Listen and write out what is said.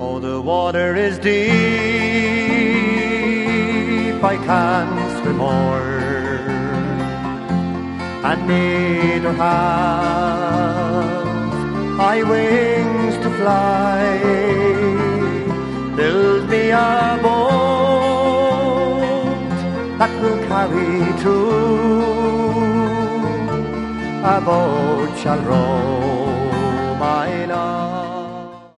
Oh, the water is deep, I can't swim o'er, and neither have I wings to fly. Build me a boat that will carry two, a boat shall row